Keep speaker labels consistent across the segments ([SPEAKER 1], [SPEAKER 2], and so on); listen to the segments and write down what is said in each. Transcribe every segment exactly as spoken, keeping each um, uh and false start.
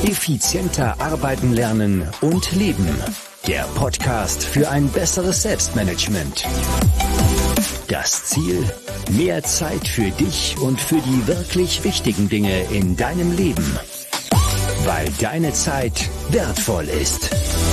[SPEAKER 1] Effizienter arbeiten lernen und leben. Der Podcast für ein besseres Selbstmanagement. Das Ziel? Mehr Zeit für dich und für die wirklich wichtigen Dinge in deinem Leben. Weil deine Zeit wertvoll ist.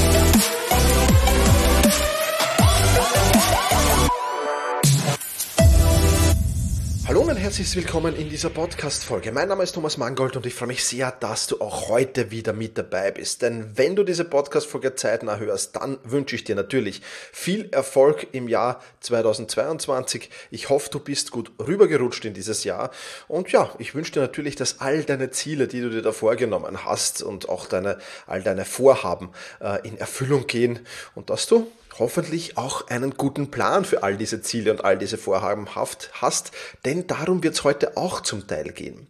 [SPEAKER 2] Hallo und herzlich willkommen in dieser Podcast-Folge. Mein Name ist Thomas Mangold und ich freue mich sehr, dass du auch heute wieder mit dabei bist. Denn wenn du diese Podcast-Folge zeitnah hörst, dann wünsche ich dir natürlich viel Erfolg im Jahr zweitausendzweiundzwanzig. Ich hoffe, du bist gut rübergerutscht in dieses Jahr. Und ja, ich wünsche dir natürlich, dass all deine Ziele, die du dir da vorgenommen hast und auch deine, all deine Vorhaben äh, in Erfüllung gehen und dass du hoffentlich auch einen guten Plan für all diese Ziele und all diese Vorhaben hast, denn darum wird es heute auch zum Teil gehen.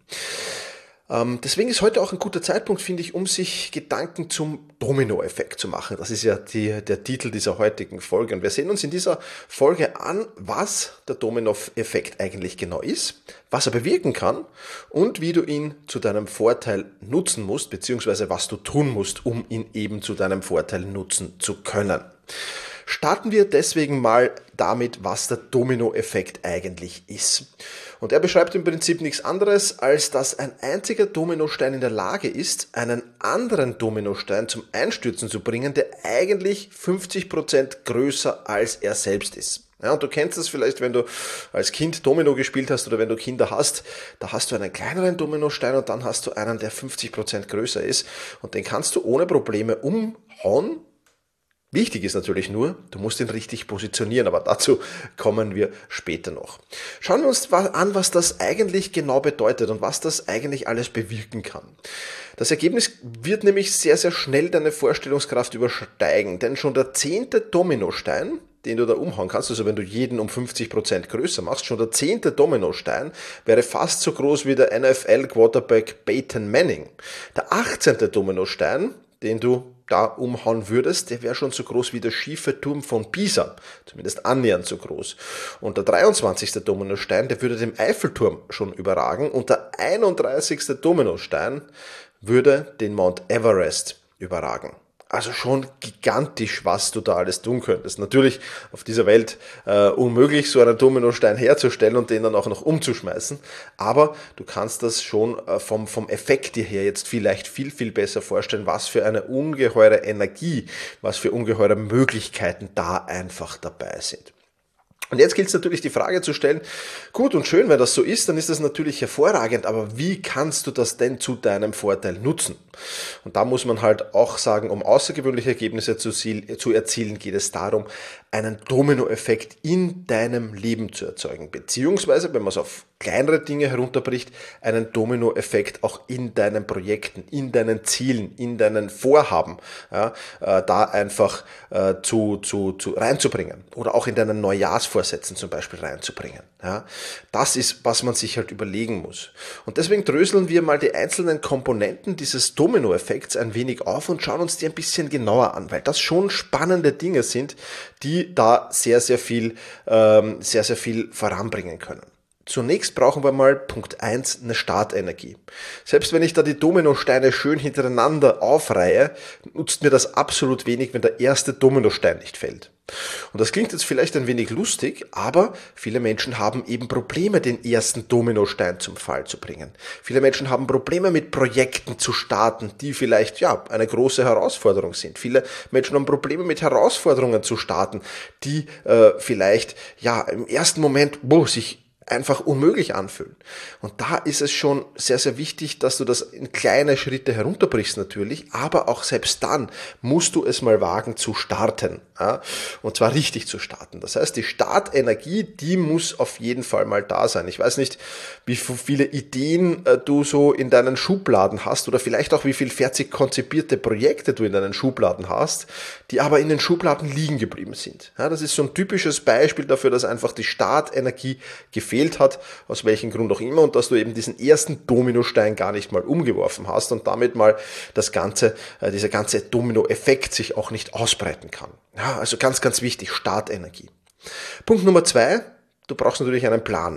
[SPEAKER 2] Ähm, deswegen ist heute auch ein guter Zeitpunkt, finde ich, um sich Gedanken zum Dominoeffekt zu machen. Das ist ja die, der Titel dieser heutigen Folge. Und wir sehen uns in dieser Folge an, was der Dominoeffekt eigentlich genau ist, was er bewirken kann und wie du ihn zu deinem Vorteil nutzen musst, beziehungsweise was du tun musst, um ihn eben zu deinem Vorteil nutzen zu können. Starten wir deswegen mal damit, was der Dominoeffekt eigentlich ist. Und er beschreibt im Prinzip nichts anderes, als dass ein einziger Dominostein in der Lage ist, einen anderen Dominostein zum Einstürzen zu bringen, der eigentlich fünfzig Prozent größer als er selbst ist. Ja, und du kennst das vielleicht, wenn du als Kind Domino gespielt hast oder wenn du Kinder hast, da hast du einen kleineren Dominostein und dann hast du einen, der fünfzig Prozent größer ist und den kannst du ohne Probleme umhauen. Wichtig ist natürlich nur, du musst ihn richtig positionieren, aber dazu kommen wir später noch. Schauen wir uns an, was das eigentlich genau bedeutet und was das eigentlich alles bewirken kann. Das Ergebnis wird nämlich sehr, sehr schnell deine Vorstellungskraft übersteigen, denn schon der zehnte Dominostein, den du da umhauen kannst, also wenn du jeden um fünfzig Prozent größer machst, schon der zehnte Dominostein wäre fast so groß wie der N F L-Quarterback Peyton Manning. Der achtzehnte Dominostein, den du da umhauen würdest, der wäre schon so groß wie der schiefe Turm von Pisa, zumindest annähernd so groß. Und der dreiundzwanzigste Dominostein, der würde den Eiffelturm schon überragen und der einunddreißigste Dominostein würde den Mount Everest überragen. Also schon gigantisch, was du da alles tun könntest. Natürlich auf dieser Welt äh, unmöglich, so einen Dominostein herzustellen und den dann auch noch umzuschmeißen. Aber du kannst das schon äh, vom, vom Effekt her jetzt vielleicht viel, viel besser vorstellen, was für eine ungeheure Energie, was für ungeheure Möglichkeiten da einfach dabei sind. Und jetzt gilt es natürlich die Frage zu stellen, gut und schön, wenn das so ist, dann ist das natürlich hervorragend, aber wie kannst du das denn zu deinem Vorteil nutzen? Und da muss man halt auch sagen, um außergewöhnliche Ergebnisse zu, zu erzielen, geht es darum, einen Dominoeffekt in deinem Leben zu erzeugen, beziehungsweise, wenn man es auf kleinere Dinge herunterbricht, einen Dominoeffekt auch in deinen Projekten, in deinen Zielen, in deinen Vorhaben, ja, äh, da einfach äh, zu, zu, zu reinzubringen oder auch in deinen Neujahrsvorsätzen zum Beispiel reinzubringen. Ja. Das ist, was man sich halt überlegen muss. Und deswegen dröseln wir mal die einzelnen Komponenten dieses Dominoeffekts ein wenig auf und schauen uns die ein bisschen genauer an, weil das schon spannende Dinge sind, die da sehr, sehr viel, ähm, sehr, sehr viel voranbringen können. Zunächst brauchen wir mal Punkt eins, eine Startenergie. Selbst wenn ich da die Dominosteine schön hintereinander aufreihe, nutzt mir das absolut wenig, wenn der erste Dominostein nicht fällt. Und das klingt jetzt vielleicht ein wenig lustig, aber viele Menschen haben eben Probleme, den ersten Dominostein zum Fall zu bringen. Viele Menschen haben Probleme mit Projekten zu starten, die vielleicht ja eine große Herausforderung sind. Viele Menschen haben Probleme mit Herausforderungen zu starten, die äh, vielleicht ja im ersten Moment boah, sich einfach unmöglich anfühlen. Und da ist es schon sehr, sehr wichtig, dass du das in kleine Schritte herunterbrichst natürlich, aber auch selbst dann musst du es mal wagen zu starten. Ja? Und zwar richtig zu starten. Das heißt, die Startenergie, die muss auf jeden Fall mal da sein. Ich weiß nicht, wie viele Ideen äh, du so in deinen Schubladen hast oder vielleicht auch wie viel fertig konzipierte Projekte du in deinen Schubladen hast, die aber in den Schubladen liegen geblieben sind. Ja, das ist so ein typisches Beispiel dafür, dass einfach die Startenergie gefehlt hat, aus welchem Grund auch immer, und dass du eben diesen ersten Dominostein gar nicht mal umgeworfen hast und damit mal das ganze, äh, dieser ganze Dominoeffekt sich auch nicht ausbreiten kann. Ja, also ganz, ganz wichtig, Startenergie. Punkt Nummer zwei, du brauchst natürlich einen Plan.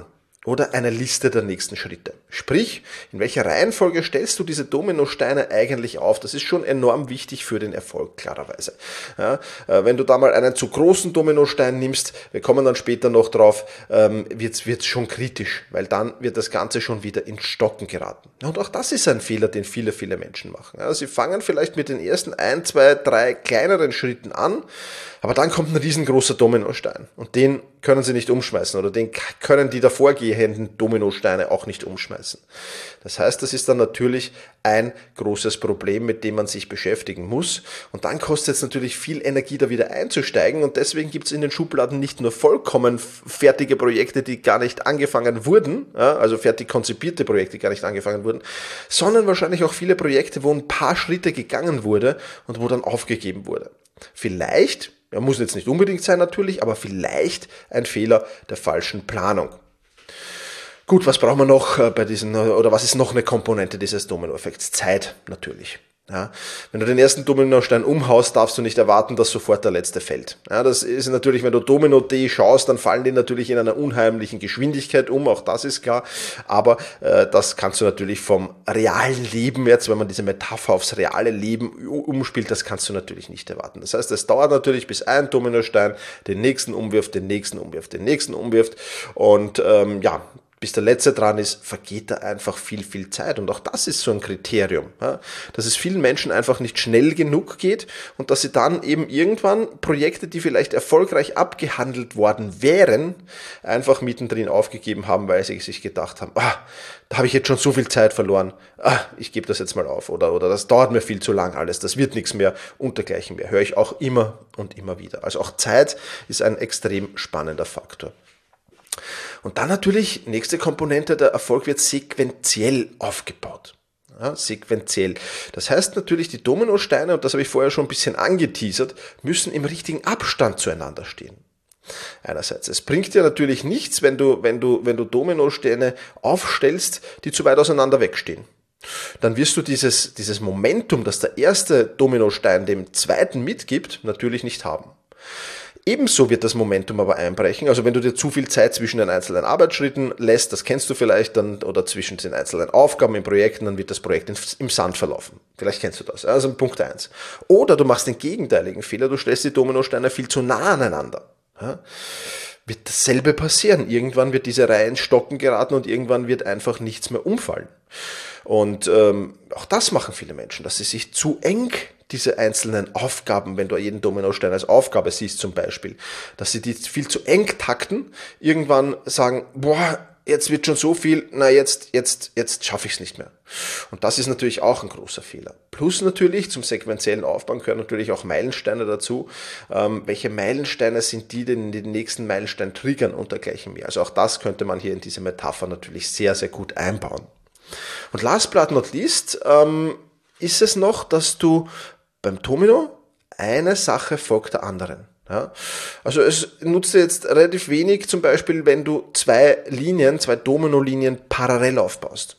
[SPEAKER 2] oder eine Liste der nächsten Schritte. Sprich, in welcher Reihenfolge stellst du diese Dominosteine eigentlich auf? Das ist schon enorm wichtig für den Erfolg, klarerweise. Ja, wenn du da mal einen zu großen Dominostein nimmst, wir kommen dann später noch drauf, ähm, wird es schon kritisch, weil dann wird das Ganze schon wieder ins Stocken geraten. Und auch das ist ein Fehler, den viele, viele Menschen machen. Ja, sie fangen vielleicht mit den ersten ein, zwei, drei kleineren Schritten an, aber dann kommt ein riesengroßer Dominostein und den können sie nicht umschmeißen oder den können die davor gehenden Dominosteine auch nicht umschmeißen. Das heißt, das ist dann natürlich ein großes Problem, mit dem man sich beschäftigen muss. Und dann kostet es natürlich viel Energie, da wieder einzusteigen. Und deswegen gibt es in den Schubladen nicht nur vollkommen fertige Projekte, die gar nicht angefangen wurden, ja, also fertig konzipierte Projekte, die gar nicht angefangen wurden, sondern wahrscheinlich auch viele Projekte, wo ein paar Schritte gegangen wurde und wo dann aufgegeben wurde. Vielleicht, ja, muss jetzt nicht unbedingt sein natürlich, aber vielleicht ein Fehler der falschen Planung. Gut, was brauchen wir noch bei diesen, oder was ist noch eine Komponente dieses Dominoeffekts? Zeit natürlich. Ja, wenn du den ersten Dominostein umhaust, darfst du nicht erwarten, dass sofort der letzte fällt. Ja, das ist natürlich, wenn du Domino-D schaust, dann fallen die natürlich in einer unheimlichen Geschwindigkeit um, auch das ist klar. Aber äh, das kannst du natürlich vom realen Leben jetzt, wenn man diese Metapher aufs reale Leben umspielt, das kannst du natürlich nicht erwarten. Das heißt, es dauert natürlich, bis ein Dominostein den nächsten umwirft, den nächsten umwirft, den nächsten umwirft und ähm, ja, bis der letzte dran ist, vergeht da einfach viel, viel Zeit. Und auch das ist so ein Kriterium, ja, dass es vielen Menschen einfach nicht schnell genug geht und dass sie dann eben irgendwann Projekte, die vielleicht erfolgreich abgehandelt worden wären, einfach mittendrin aufgegeben haben, weil sie sich gedacht haben, ah, da habe ich jetzt schon so viel Zeit verloren, ah, ich gebe das jetzt mal auf oder, oder das dauert mir viel zu lang alles, das wird nichts mehr und dergleichen mehr. Höre ich auch immer und immer wieder. Also auch Zeit ist ein extrem spannender Faktor. Und dann natürlich, nächste Komponente, der Erfolg wird sequenziell aufgebaut. Ja, sequenziell. Das heißt natürlich, die Dominosteine, und das habe ich vorher schon ein bisschen angeteasert, müssen im richtigen Abstand zueinander stehen. Einerseits, es bringt dir natürlich nichts, wenn du, wenn du, wenn du Dominosteine aufstellst, die zu weit auseinander wegstehen. Dann wirst du dieses, dieses Momentum, das der erste Dominostein dem zweiten mitgibt, natürlich nicht haben. Ebenso wird das Momentum aber einbrechen, also wenn du dir zu viel Zeit zwischen den einzelnen Arbeitsschritten lässt, das kennst du vielleicht dann, oder zwischen den einzelnen Aufgaben in Projekten, dann wird das Projekt im Sand verlaufen. Vielleicht kennst du das, also Punkt eins. Oder du machst den gegenteiligen Fehler, du stellst die Dominosteine viel zu nah aneinander. Ja? Wird dasselbe passieren. Irgendwann wird diese Reihe ins Stocken geraten und irgendwann wird einfach nichts mehr umfallen. Und ähm, auch das machen viele Menschen, dass sie sich zu eng diese einzelnen Aufgaben, wenn du jeden Dominostein als Aufgabe siehst zum Beispiel, dass sie die viel zu eng takten, irgendwann sagen, boah, jetzt wird schon so viel, na jetzt, jetzt, jetzt schaffe ich es nicht mehr. Und das ist natürlich auch ein großer Fehler. Plus natürlich zum sequenziellen Aufbau gehören natürlich auch Meilensteine dazu. Ähm, welche Meilensteine sind die, die den nächsten Meilenstein triggern und dergleichen mehr. Also auch das könnte man hier in diese Metapher natürlich sehr, sehr gut einbauen. Und last but not least ähm, ist es noch, dass du beim Domino eine Sache folgt der anderen. Ja? Also es nutzt dir jetzt relativ wenig, zum Beispiel, wenn du zwei Linien, zwei Domino-Linien parallel aufbaust.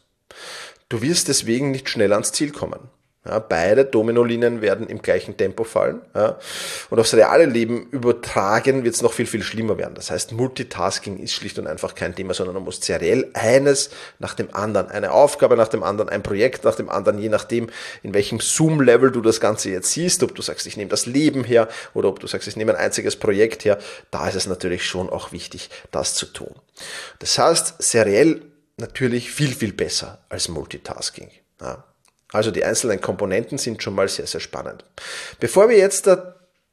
[SPEAKER 2] Du wirst deswegen nicht schnell ans Ziel kommen. Ja, beide Dominolinien werden im gleichen Tempo fallen. Ja, und aufs reale Leben übertragen wird es noch viel, viel schlimmer werden. Das heißt, Multitasking ist schlicht und einfach kein Thema, sondern du musst seriell eines nach dem anderen, eine Aufgabe nach dem anderen, ein Projekt nach dem anderen, je nachdem, in welchem Zoom-Level du das Ganze jetzt siehst, ob du sagst, ich nehme das Leben her oder ob du sagst, ich nehme ein einziges Projekt her, da ist es natürlich schon auch wichtig, das zu tun. Das heißt, seriell natürlich viel, viel besser als Multitasking. Ja. Also die einzelnen Komponenten sind schon mal sehr, sehr spannend. Bevor wir jetzt da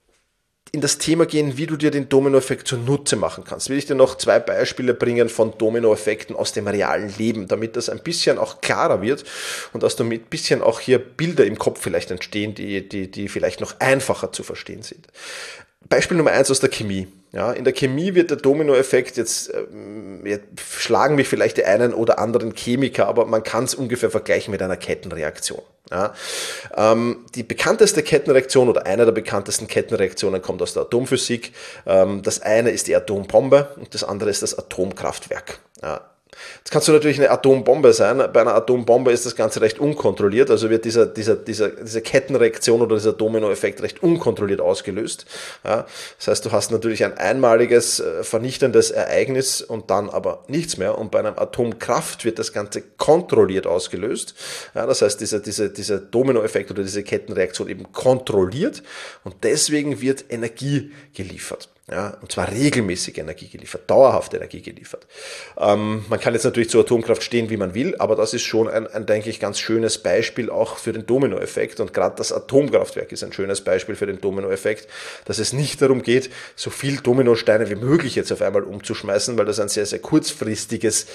[SPEAKER 2] in das Thema gehen, wie du dir den Dominoeffekt zunutze machen kannst, will ich dir noch zwei Beispiele bringen von Dominoeffekten aus dem realen Leben, damit das ein bisschen auch klarer wird und dass damit ein bisschen auch hier Bilder im Kopf vielleicht entstehen, die, die, die vielleicht noch einfacher zu verstehen sind. Beispiel Nummer eins aus der Chemie. Ja, in der Chemie wird der Dominoeffekt, jetzt, ähm, jetzt schlagen mich vielleicht die einen oder anderen Chemiker, aber man kann es ungefähr vergleichen mit einer Kettenreaktion. Ja, ähm, die bekannteste Kettenreaktion oder eine der bekanntesten Kettenreaktionen kommt aus der Atomphysik. Ähm, das eine ist die Atombombe und das andere ist das Atomkraftwerk. Ja, Jetzt kannst du natürlich eine Atombombe sein. Bei einer Atombombe ist das Ganze recht unkontrolliert, also wird dieser, dieser, dieser, diese Kettenreaktion oder dieser Dominoeffekt recht unkontrolliert ausgelöst. Ja, das heißt, du hast natürlich ein einmaliges, vernichtendes Ereignis und dann aber nichts mehr. Und bei einer Atomkraft wird das Ganze kontrolliert ausgelöst. Ja, das heißt, dieser, dieser, dieser Dominoeffekt oder diese Kettenreaktion eben kontrolliert und deswegen wird Energie geliefert. Ja, und zwar regelmäßig Energie geliefert, dauerhaft Energie geliefert. Ähm, man kann jetzt natürlich zur Atomkraft stehen, wie man will, aber das ist schon ein, ein, denke ich, ganz schönes Beispiel auch für den Dominoeffekt. Und gerade das Atomkraftwerk ist ein schönes Beispiel für den Dominoeffekt, dass es nicht darum geht, so viel Dominosteine wie möglich jetzt auf einmal umzuschmeißen, weil das ein sehr, sehr kurzfristiges,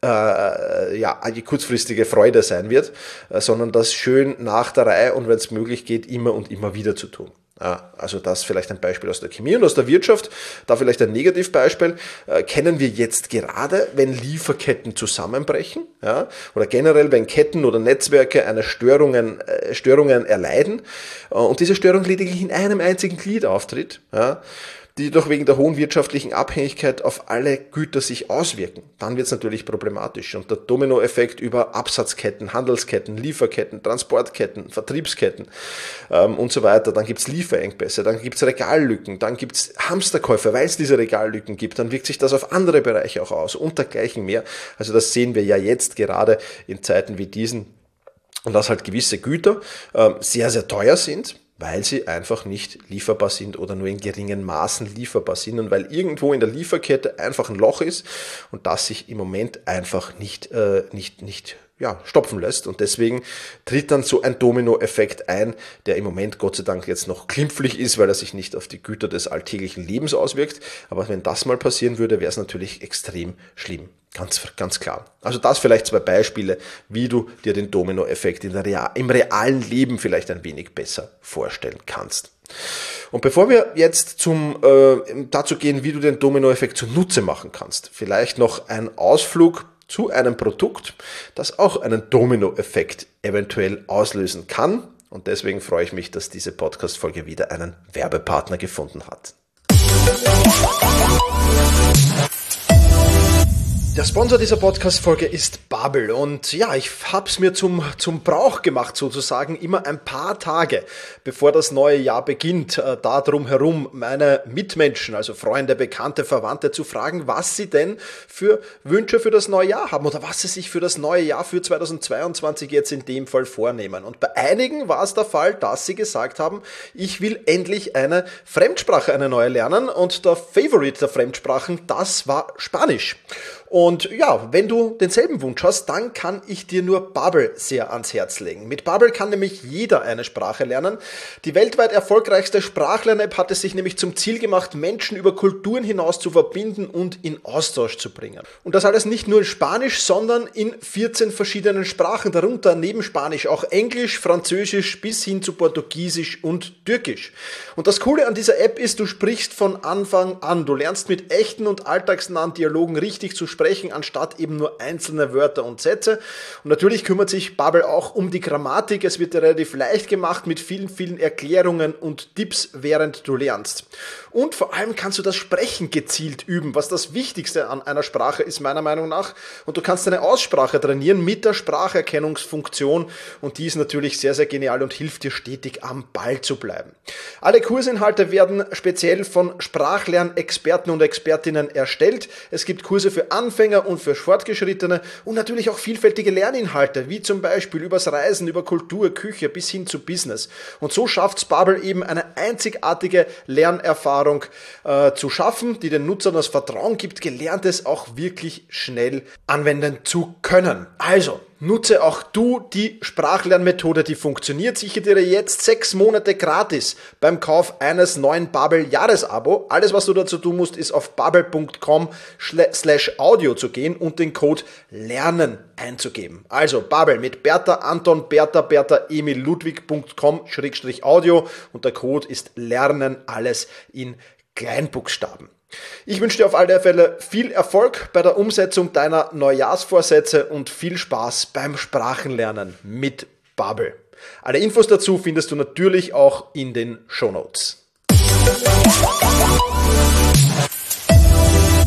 [SPEAKER 2] äh, ja, eine kurzfristige Freude sein wird, äh, sondern das schön nach der Reihe und wenn es möglich geht, immer und immer wieder zu tun. Ja, also das vielleicht ein Beispiel aus der Chemie und aus der Wirtschaft. Da vielleicht ein Negativbeispiel. Äh, kennen wir jetzt gerade, wenn Lieferketten zusammenbrechen, ja, oder generell, wenn Ketten oder Netzwerke eine Störungen, äh, Störungen erleiden äh, und diese Störung lediglich in einem einzigen Glied auftritt, ja, die jedoch wegen der hohen wirtschaftlichen Abhängigkeit auf alle Güter sich auswirken. Dann wird es natürlich problematisch. Und der Dominoeffekt über Absatzketten, Handelsketten, Lieferketten, Transportketten, Vertriebsketten ähm, und so weiter. Dann gibt es Lieferengpässe, dann gibt es Regallücken, dann gibt es Hamsterkäufe, weil es diese Regallücken gibt. Dann wirkt sich das auf andere Bereiche auch aus und dergleichen mehr. Also das sehen wir ja jetzt gerade in Zeiten wie diesen. Und dass halt gewisse Güter ähm, sehr, sehr teuer sind, weil sie einfach nicht lieferbar sind oder nur in geringen Maßen lieferbar sind und weil irgendwo in der Lieferkette einfach ein Loch ist und das sich im Moment einfach nicht, äh, nicht, nicht ja, stopfen lässt. Und deswegen tritt dann so ein Dominoeffekt ein, der im Moment Gott sei Dank jetzt noch glimpflich ist, weil er sich nicht auf die Güter des alltäglichen Lebens auswirkt. Aber wenn das mal passieren würde, wäre es natürlich extrem schlimm. Ganz, ganz klar. Also das vielleicht zwei Beispiele, wie du dir den Dominoeffekt in der Real, im realen Leben vielleicht ein wenig besser vorstellen kannst. Und bevor wir jetzt zum, äh, dazu gehen, wie du den Dominoeffekt zunutze machen kannst, vielleicht noch ein Ausflug zu einem Produkt, das auch einen Dominoeffekt eventuell auslösen kann. Und deswegen freue ich mich, dass diese Podcast-Folge wieder einen Werbepartner gefunden hat. Der Sponsor dieser Podcast-Folge ist Babbel und ja, ich habe es mir zum, zum Brauch gemacht sozusagen, immer ein paar Tage, bevor das neue Jahr beginnt, äh, da drum herum meine Mitmenschen, also Freunde, Bekannte, Verwandte zu fragen, was sie denn für Wünsche für das neue Jahr haben oder was sie sich für das neue Jahr für zweitausendzweiundzwanzig jetzt in dem Fall vornehmen. Und bei einigen war es der Fall, dass sie gesagt haben, ich will endlich eine Fremdsprache, eine neue lernen und der Favorite der Fremdsprachen, das war Spanisch. Und ja, wenn du denselben Wunsch hast, dann kann ich dir nur Babbel sehr ans Herz legen. Mit Babbel kann nämlich jeder eine Sprache lernen. Die weltweit erfolgreichste Sprachlern-App hat es sich nämlich zum Ziel gemacht, Menschen über Kulturen hinaus zu verbinden und in Austausch zu bringen. Und das alles nicht nur in Spanisch, sondern in vierzehn verschiedenen Sprachen, darunter neben Spanisch auch Englisch, Französisch bis hin zu Portugiesisch und Türkisch. Und das Coole an dieser App ist, du sprichst von Anfang an. Du lernst mit echten und alltagsnahen Dialogen richtig zu sprechen, anstatt eben nur einzelne Wörter und Sätze. Und natürlich kümmert sich Babbel auch um die Grammatik. Es wird dir relativ leicht gemacht mit vielen, vielen Erklärungen und Tipps, während du lernst. Und vor allem kannst du das Sprechen gezielt üben, was das Wichtigste an einer Sprache ist, meiner Meinung nach. Und du kannst deine Aussprache trainieren mit der Spracherkennungsfunktion. Und die ist natürlich sehr, sehr genial und hilft dir stetig am Ball zu bleiben. Alle Kursinhalte werden speziell von Sprachlernexperten und Expertinnen erstellt. Es gibt Kurse für Anfänger und für Fortgeschrittene und natürlich auch vielfältige Lerninhalte, wie zum Beispiel übers Reisen, über Kultur, Küche bis hin zu Business. Und so schafft Babbel eben eine einzigartige Lernerfahrung äh, zu schaffen, die den Nutzern das Vertrauen gibt, Gelerntes auch wirklich schnell anwenden zu können. Also, nutze auch du die Sprachlernmethode, die funktioniert. Sichere dir jetzt sechs Monate gratis beim Kauf eines neuen Babbel-Jahresabo. Alles, was du dazu tun musst, ist auf babbel punkt com slash audio zu gehen und den Code LERNEN einzugeben. Also Babbel mit Bertha, Anton, Bertha, Bertha, Emil, Ludwig punkt com schrägstrich audio und der Code ist LERNEN, alles in Kleinbuchstaben. Ich wünsche dir auf alle Fälle viel Erfolg bei der Umsetzung deiner Neujahrsvorsätze und viel Spaß beim Sprachenlernen mit Babbel. Alle Infos dazu findest du natürlich auch in den Shownotes.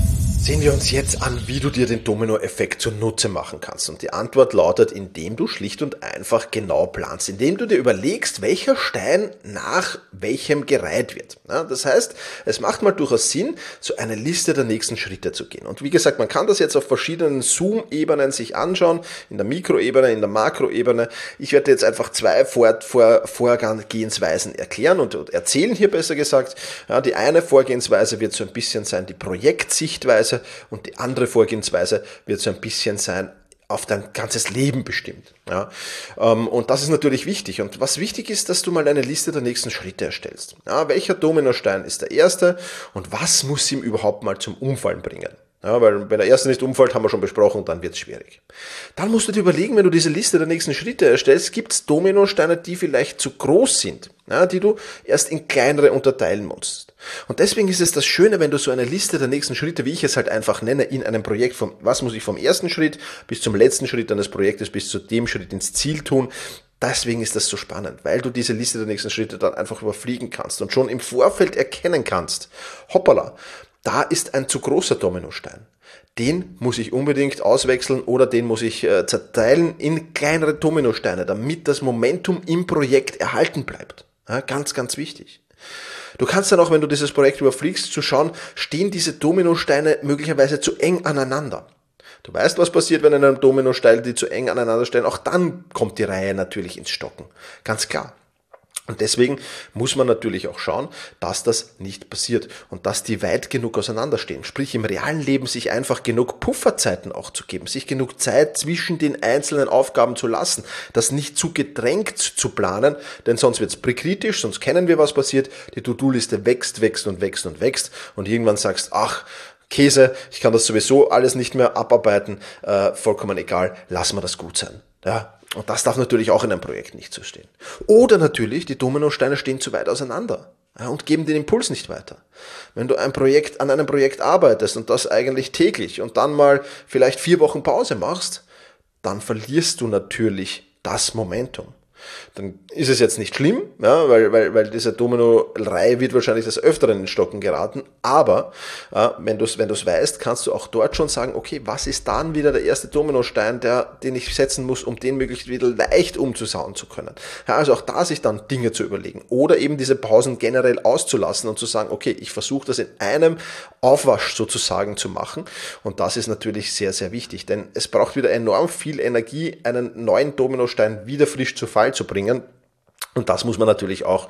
[SPEAKER 2] Sehen wir uns jetzt an, wie du dir den Dominoeffekt zunutze machen kannst. Und die Antwort lautet, indem du schlicht und einfach genau planst, indem du dir überlegst, welcher Stein nach welchem gereiht wird. Ja, das heißt, es macht mal durchaus Sinn, so eine Liste der nächsten Schritte zu gehen. Und wie gesagt, man kann das jetzt auf verschiedenen Zoom-Ebenen sich anschauen, in der Mikroebene, in der Makroebene. Ich werde jetzt einfach zwei Vor- Vor- Vorgehensweisen erklären und erzählen hier besser gesagt. Ja, die eine Vorgehensweise wird so ein bisschen sein, die Projektsichtweise. Und die andere Vorgehensweise wird so ein bisschen sein, auf dein ganzes Leben bestimmt. Ja, und das ist natürlich wichtig. Und was wichtig ist, dass du mal eine Liste der nächsten Schritte erstellst. Ja, welcher Dominostein ist der erste und was muss ihm überhaupt mal zum Umfallen bringen? Ja, weil wenn der erste nicht umfällt, haben wir schon besprochen, dann wird es schwierig. Dann musst du dir überlegen, wenn du diese Liste der nächsten Schritte erstellst, gibt es Dominosteine, die vielleicht zu groß sind, ja, die du erst in kleinere unterteilen musst. Und deswegen ist es das Schöne, wenn du so eine Liste der nächsten Schritte, wie ich es halt einfach nenne, in einem Projekt, vom, was muss ich vom ersten Schritt bis zum letzten Schritt eines Projektes, bis zu dem Schritt ins Ziel tun. Deswegen ist das so spannend, weil du diese Liste der nächsten Schritte dann einfach überfliegen kannst und schon im Vorfeld erkennen kannst, hoppala, da ist ein zu großer Dominostein. Den muss ich unbedingt auswechseln oder den muss ich äh, zerteilen in kleinere Dominosteine, damit das Momentum im Projekt erhalten bleibt. Ja, ganz, ganz wichtig. Du kannst dann auch, wenn du dieses Projekt überfliegst, zu schauen, stehen diese Dominosteine möglicherweise zu eng aneinander. Du weißt, was passiert, wenn in einem Dominostein die zu eng aneinander stehen. Auch dann kommt die Reihe natürlich ins Stocken. Ganz klar. Und deswegen muss man natürlich auch schauen, dass das nicht passiert und dass die weit genug auseinanderstehen. Sprich, im realen Leben sich einfach genug Pufferzeiten auch zu geben, sich genug Zeit zwischen den einzelnen Aufgaben zu lassen, das nicht zu gedrängt zu planen, denn sonst wird es prekritisch, sonst kennen wir, was passiert. Die To-Do-Liste wächst, wächst und wächst und wächst und irgendwann sagst, ach, Käse, ich kann das sowieso alles nicht mehr abarbeiten, äh, vollkommen egal, lass mal das gut sein. Ja. Und das darf natürlich auch in einem Projekt nicht so stehen. Oder natürlich, die Dominosteine stehen zu weit auseinander, ja, und geben den Impuls nicht weiter. Wenn du ein Projekt an einem Projekt arbeitest und das eigentlich täglich und dann mal vielleicht vier Wochen Pause machst, dann verlierst du natürlich das Momentum. Dann ist es jetzt nicht schlimm, ja, weil, weil, weil diese Domino-Reihe wird wahrscheinlich des Öfteren in Stocken geraten, aber äh, wenn du es wenn du's weißt, kannst du auch dort schon sagen, okay, was ist dann wieder der erste Dominostein, der, den ich setzen muss, um den möglichst wieder leicht umzusauen zu können. Ja, also auch da sich dann Dinge zu überlegen oder eben diese Pausen generell auszulassen und zu sagen, okay, ich versuche das in einem Aufwasch sozusagen zu machen und das ist natürlich sehr, sehr wichtig, denn es braucht wieder enorm viel Energie, einen neuen Dominostein wieder frisch zu Fall zu bringen. Und das muss man natürlich auch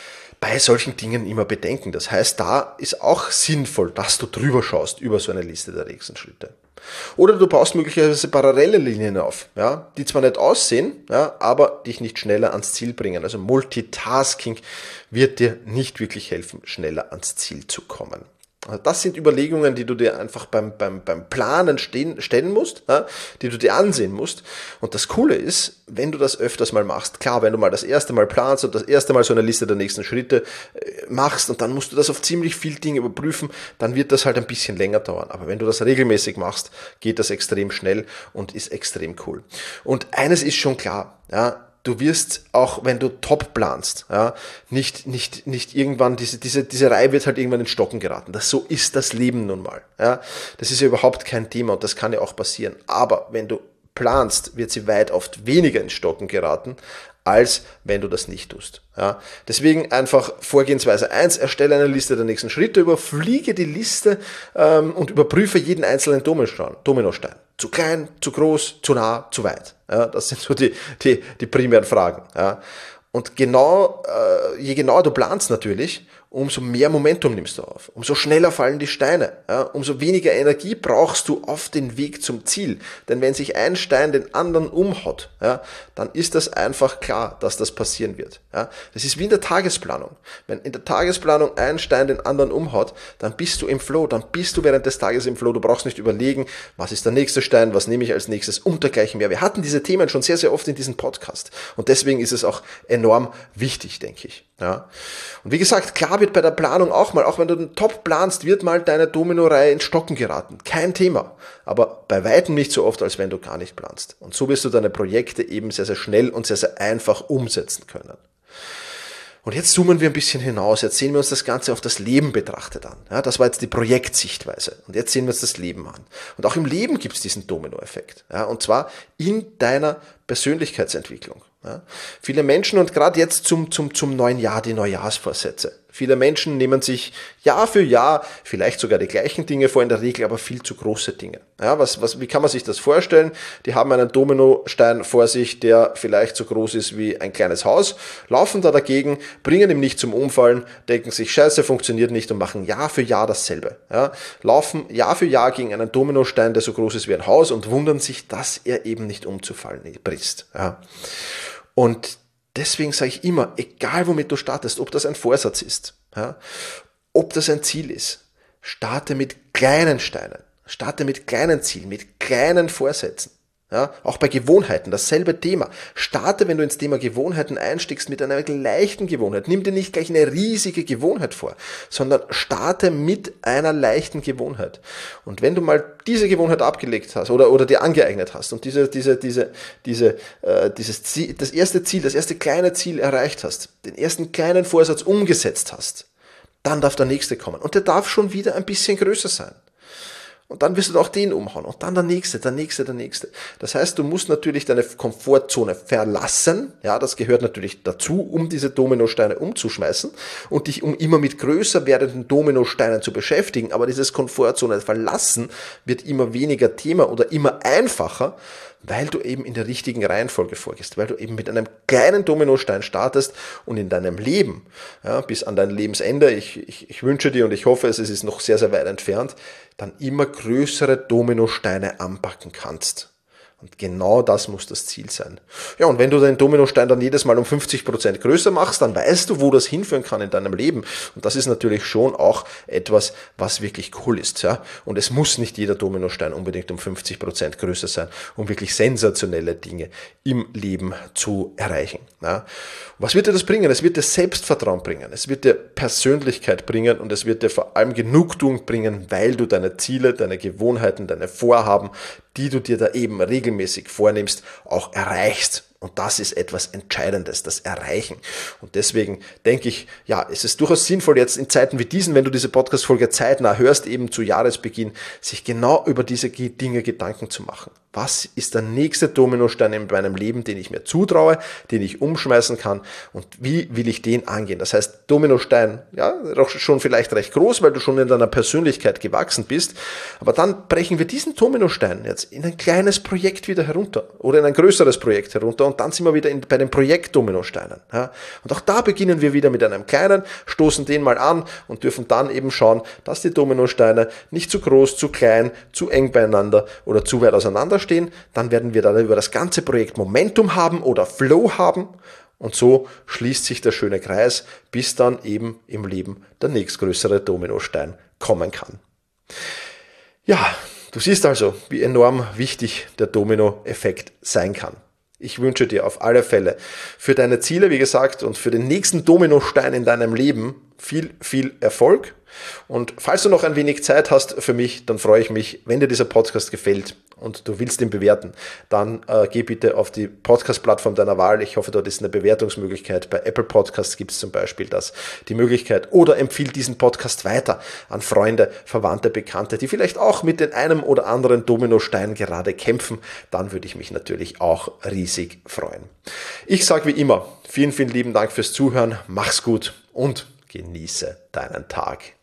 [SPEAKER 2] bei solchen Dingen immer bedenken. Das heißt, da ist auch sinnvoll, dass du drüber schaust über so eine Liste der nächsten Schritte. Oder du baust möglicherweise parallele Linien auf, ja, die zwar nicht aussehen, ja, aber dich nicht schneller ans Ziel bringen. Also Multitasking wird dir nicht wirklich helfen, schneller ans Ziel zu kommen. Also das sind Überlegungen, die du dir einfach beim, beim, beim Planen stehen, stellen musst, ja, die du dir ansehen musst. Und das Coole ist, wenn du das öfters mal machst, klar, wenn du mal das erste Mal planst und das erste Mal so eine Liste der nächsten Schritte machst und dann musst du das auf ziemlich viele Dinge überprüfen, dann wird das halt ein bisschen länger dauern. Aber wenn du das regelmäßig machst, geht das extrem schnell und ist extrem cool. Und eines ist schon klar, ja, du wirst auch, wenn du top planst, ja, nicht, nicht, nicht irgendwann, diese, diese, diese Reihe wird halt irgendwann in Stocken geraten. Das, so ist das Leben nun mal. Ja. Das ist ja überhaupt kein Thema und das kann ja auch passieren. Aber wenn du planst, wird sie weit oft weniger in Stocken geraten, als wenn du das nicht tust. Ja. Deswegen einfach Vorgehensweise eins, erstelle eine Liste der nächsten Schritte, überfliege die Liste ähm, und überprüfe jeden einzelnen Dominostein. Dominostein. Zu klein, zu groß, zu nah, zu weit. Ja, das sind so die, die, die primären Fragen. Ja. Und genau, äh, je genauer du planst natürlich, umso mehr Momentum nimmst du auf, umso schneller fallen die Steine, ja, umso weniger Energie brauchst du auf den Weg zum Ziel. Denn wenn sich ein Stein den anderen umhaut, ja, dann ist das einfach klar, dass das passieren wird. Ja. Das ist wie in der Tagesplanung. Wenn in der Tagesplanung ein Stein den anderen umhaut, dann bist du im Flow, dann bist du während des Tages im Flow. Du brauchst nicht überlegen, was ist der nächste Stein, was nehme ich als nächstes und dergleichen mehr. Wir hatten diese Themen schon sehr, sehr oft in diesem Podcast und deswegen ist es auch enorm wichtig, denke ich. Ja. Und wie gesagt, klar wird bei der Planung auch mal, auch wenn du den Top planst, wird mal deine Domino-Reihe ins Stocken geraten. Kein Thema. Aber bei weitem nicht so oft, als wenn du gar nicht planst. Und so wirst du deine Projekte eben sehr, sehr schnell und sehr, sehr einfach umsetzen können. Und jetzt zoomen wir ein bisschen hinaus. Jetzt sehen wir uns das Ganze auf das Leben betrachtet an. Ja, das war jetzt die Projektsichtweise. Und jetzt sehen wir uns das Leben an. Und auch im Leben gibt es diesen Dominoeffekt. Ja, und zwar in deiner Persönlichkeitsentwicklung. Ja, viele Menschen, und gerade jetzt zum, zum, zum neuen Jahr, die Neujahrsvorsätze. Viele Menschen nehmen sich Jahr für Jahr vielleicht sogar die gleichen Dinge vor, in der Regel aber viel zu große Dinge. Ja, was, was, wie kann man sich das vorstellen? Die haben einen Dominostein vor sich, der vielleicht so groß ist wie ein kleines Haus, laufen da dagegen, bringen ihn nicht zum Umfallen, denken sich, Scheiße, funktioniert nicht und machen Jahr für Jahr dasselbe. Ja, laufen Jahr für Jahr gegen einen Dominostein, der so groß ist wie ein Haus und wundern sich, dass er eben nicht umzufallen bricht. Ja. Und deswegen sage ich immer, egal womit du startest, ob das ein Vorsatz ist, ja, ob das ein Ziel ist, starte mit kleinen Steinen, starte mit kleinen Zielen, mit kleinen Vorsätzen. Ja, auch bei Gewohnheiten, dasselbe Thema. Starte, wenn du ins Thema Gewohnheiten einstiegst, mit einer leichten Gewohnheit. Nimm dir nicht gleich eine riesige Gewohnheit vor, sondern starte mit einer leichten Gewohnheit. Und wenn du mal diese Gewohnheit abgelegt hast oder, oder dir angeeignet hast und diese, diese, diese, diese, äh, dieses Ziel, das erste Ziel, das erste kleine Ziel erreicht hast, den ersten kleinen Vorsatz umgesetzt hast, dann darf der nächste kommen. Und der darf schon wieder ein bisschen größer sein. Und dann wirst du auch den umhauen und dann der nächste, der nächste, der nächste. Das heißt, du musst natürlich deine Komfortzone verlassen. Ja, das gehört natürlich dazu, um diese Dominosteine umzuschmeißen und dich um immer mit größer werdenden Dominosteinen zu beschäftigen. Aber dieses Komfortzone verlassen wird immer weniger Thema oder immer einfacher, weil du eben in der richtigen Reihenfolge vorgehst, weil du eben mit einem kleinen Dominostein startest und in deinem Leben, ja, bis an dein Lebensende, ich, ich, ich wünsche dir und ich hoffe, es ist noch sehr, sehr weit entfernt, dann immer größere Dominosteine anpacken kannst. Und genau das muss das Ziel sein. Ja, und wenn du den Dominostein dann jedes Mal um fünfzig Prozent größer machst, dann weißt du, wo das hinführen kann in deinem Leben. Und das ist natürlich schon auch etwas, was wirklich cool ist. Ja. Und es muss nicht jeder Dominostein unbedingt um fünfzig Prozent größer sein, um wirklich sensationelle Dinge im Leben zu erreichen. Ja. Was wird dir das bringen? Es wird dir Selbstvertrauen bringen, es wird dir Persönlichkeit bringen und es wird dir vor allem Genugtuung bringen, weil du deine Ziele, deine Gewohnheiten, deine Vorhaben, die du dir da eben regelmäßig vornimmst, auch erreichst. Und das ist etwas Entscheidendes, das Erreichen. Und deswegen denke ich, ja, es ist durchaus sinnvoll jetzt in Zeiten wie diesen, wenn du diese Podcast-Folge zeitnah hörst, eben zu Jahresbeginn, sich genau über diese Dinge Gedanken zu machen. Was ist der nächste Dominostein in meinem Leben, den ich mir zutraue, den ich umschmeißen kann und wie will ich den angehen? Das heißt, Dominostein, ja, doch schon vielleicht recht groß, weil du schon in deiner Persönlichkeit gewachsen bist, aber dann brechen wir diesen Dominostein jetzt in ein kleines Projekt wieder herunter oder in ein größeres Projekt herunter und dann sind wir wieder in, bei den Projekt-Dominosteinen. Ja. Und auch da beginnen wir wieder mit einem kleinen, stoßen den mal an und dürfen dann eben schauen, dass die Dominosteine nicht zu groß, zu klein, zu eng beieinander oder zu weit auseinander stehen, dann werden wir dann über das ganze Projekt Momentum haben oder Flow haben und so schließt sich der schöne Kreis, bis dann eben im Leben der nächstgrößere Dominostein kommen kann. Ja, du siehst also, wie enorm wichtig der Dominoeffekt sein kann. Ich wünsche dir auf alle Fälle für deine Ziele, wie gesagt, und für den nächsten Dominostein in deinem Leben viel, viel Erfolg. Und falls du noch ein wenig Zeit hast für mich, dann freue ich mich, wenn dir dieser Podcast gefällt und du willst ihn bewerten, dann äh, geh bitte auf die Podcast-Plattform deiner Wahl. Ich hoffe, dort ist eine Bewertungsmöglichkeit. Bei Apple Podcasts gibt es zum Beispiel das, die Möglichkeit. Oder empfiehl diesen Podcast weiter an Freunde, Verwandte, Bekannte, die vielleicht auch mit den einem oder anderen Dominostein gerade kämpfen. Dann würde ich mich natürlich auch riesig freuen. Ich sage wie immer, vielen, vielen lieben Dank fürs Zuhören. Mach's gut und genieße deinen Tag.